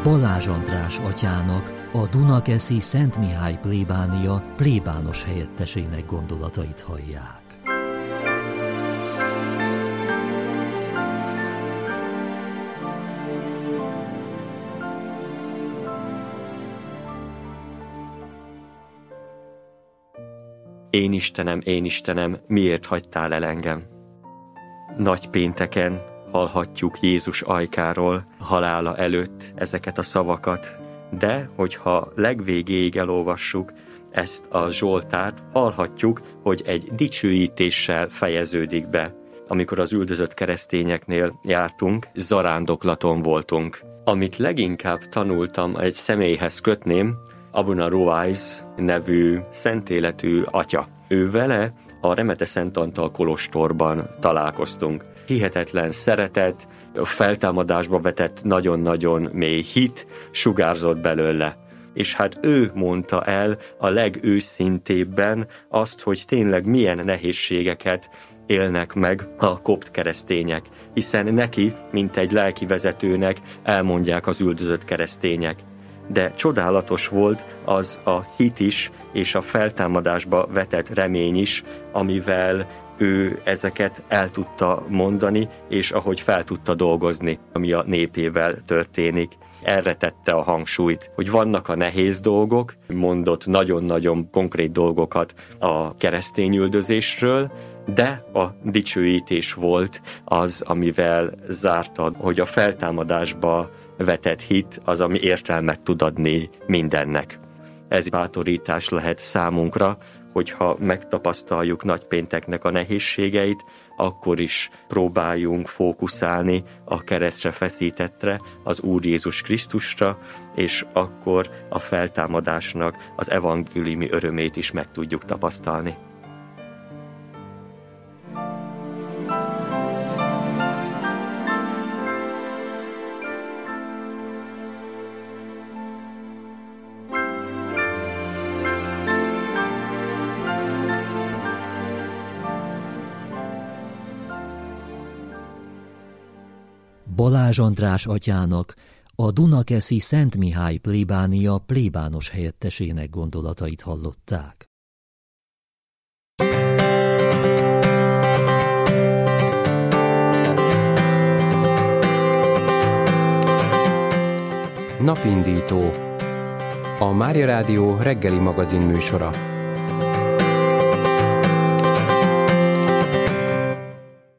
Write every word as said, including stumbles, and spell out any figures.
Balázs András atyának, a Dunakeszi Szent Mihály plébánia plébános helyettesének gondolatait hallják. Én Istenem, én Istenem, miért hagytál el engem? Nagy pénteken hallhatjuk Jézus ajkáról, halála előtt ezeket a szavakat, de hogyha legvégéig elolvassuk ezt a Zsoltárt, hallhatjuk, hogy egy dicsőítéssel fejeződik be. Amikor az üldözött keresztényeknél jártunk, zarándoklaton voltunk. Amit leginkább tanultam, egy személyhez kötném, Abuna Ruász nevű szentéletű atya. Ő vele a Remete Szent Antal kolostorban találkoztunk. Hihetetlen szeretet, feltámadásba vetett nagyon-nagyon mély hit sugárzott belőle. És hát ő mondta el a legőszintébben azt, hogy tényleg milyen nehézségeket élnek meg a kopt keresztények, hiszen neki, mint egy lelkivezetőnek elmondják az üldözött keresztények. De csodálatos volt az a hit is, és a feltámadásba vetett remény is, amivel ő ezeket el tudta mondani, és ahogy fel tudta dolgozni, ami a népével történik. Erre tette a hangsúlyt, hogy vannak a nehéz dolgok, mondott nagyon-nagyon konkrét dolgokat a keresztényüldözésről, de a dicsőítés volt az, amivel zárta, hogy a feltámadásba vetett hit az, ami értelmet tud adni mindennek. Ez bátorítás lehet számunkra, hogyha megtapasztaljuk nagypénteknek a nehézségeit, akkor is próbáljunk fókuszálni a keresztre feszítettre, az Úr Jézus Krisztusra, és akkor a feltámadásnak az evangéliumi örömét is meg tudjuk tapasztalni. Balázs András atyának, a Dunakeszi Szent Mihály plébánia plébános helyettesének gondolatait hallották. Napindító. A Mária Rádió reggeli magazin műsora.